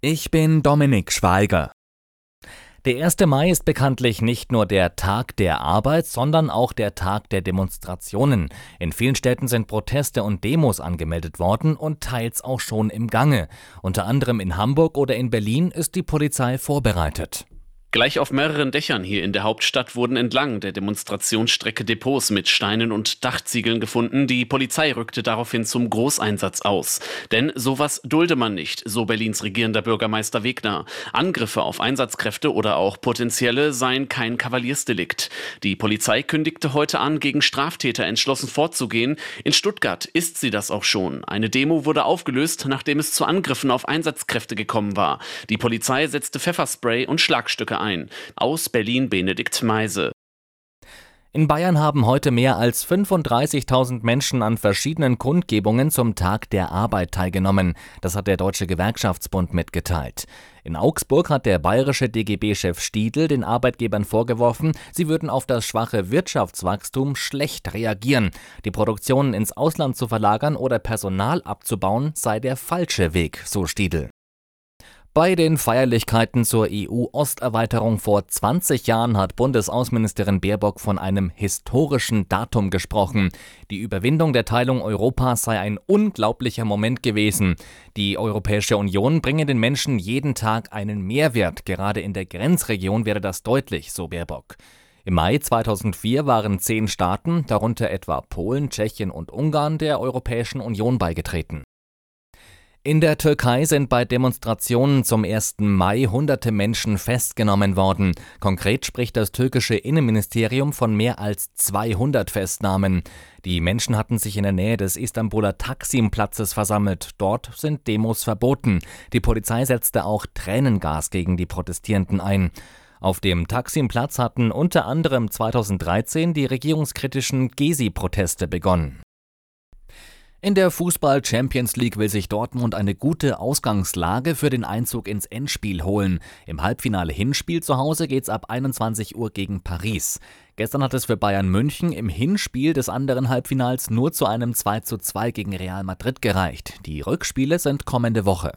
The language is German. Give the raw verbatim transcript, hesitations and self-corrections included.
Ich bin Dominik Schweiger. Der erste Mai ist bekanntlich nicht nur der Tag der Arbeit, sondern auch der Tag der Demonstrationen. In vielen Städten sind Proteste und Demos angemeldet worden und teils auch schon im Gange. Unter anderem in Hamburg oder in Berlin ist die Polizei vorbereitet. Gleich auf mehreren Dächern hier in der Hauptstadt wurden entlang der Demonstrationsstrecke Depots mit Steinen und Dachziegeln gefunden. Die Polizei rückte daraufhin zum Großeinsatz aus. Denn sowas dulde man nicht, so Berlins regierender Bürgermeister Wegner. Angriffe auf Einsatzkräfte oder auch potenzielle seien kein Kavaliersdelikt. Die Polizei kündigte heute an, gegen Straftäter entschlossen vorzugehen. In Stuttgart ist sie das auch schon. Eine Demo wurde aufgelöst, nachdem es zu Angriffen auf Einsatzkräfte gekommen war. Die Polizei setzte Pfefferspray und Schlagstücke ein. Aus Berlin Benedikt Meise. In Bayern haben heute mehr als fünfunddreißigtausend Menschen an verschiedenen Kundgebungen zum Tag der Arbeit teilgenommen. Das hat der Deutsche Gewerkschaftsbund mitgeteilt. In Augsburg hat der bayerische D G B-Chef Stiedl den Arbeitgebern vorgeworfen, sie würden auf das schwache Wirtschaftswachstum schlecht reagieren. Die Produktion ins Ausland zu verlagern oder Personal abzubauen sei der falsche Weg, so Stiedl. Bei den Feierlichkeiten zur E U-Osterweiterung vor zwanzig Jahren hat Bundesaußenministerin Baerbock von einem historischen Datum gesprochen. Die Überwindung der Teilung Europas sei ein unglaublicher Moment gewesen. Die Europäische Union bringe den Menschen jeden Tag einen Mehrwert. Gerade in der Grenzregion wäre das deutlich, so Baerbock. Im Mai zweitausendvier waren zehn Staaten, darunter etwa Polen, Tschechien und Ungarn, der Europäischen Union beigetreten. In der Türkei sind bei Demonstrationen zum ersten Mai hunderte Menschen festgenommen worden. Konkret spricht das türkische Innenministerium von mehr als zweihundert Festnahmen. Die Menschen hatten sich in der Nähe des Istanbuler Taksim-Platzes versammelt. Dort sind Demos verboten. Die Polizei setzte auch Tränengas gegen die Protestierenden ein. Auf dem Taksim-Platz hatten unter anderem zweitausenddreizehn die regierungskritischen Gezi-Proteste begonnen. In der Fußball-Champions League will sich Dortmund eine gute Ausgangslage für den Einzug ins Endspiel holen. Im Halbfinale-Hinspiel zu Hause geht's ab einundzwanzig Uhr gegen Paris. Gestern hat es für Bayern München im Hinspiel des anderen Halbfinals nur zu einem zwei zu zwei gegen Real Madrid gereicht. Die Rückspiele sind kommende Woche.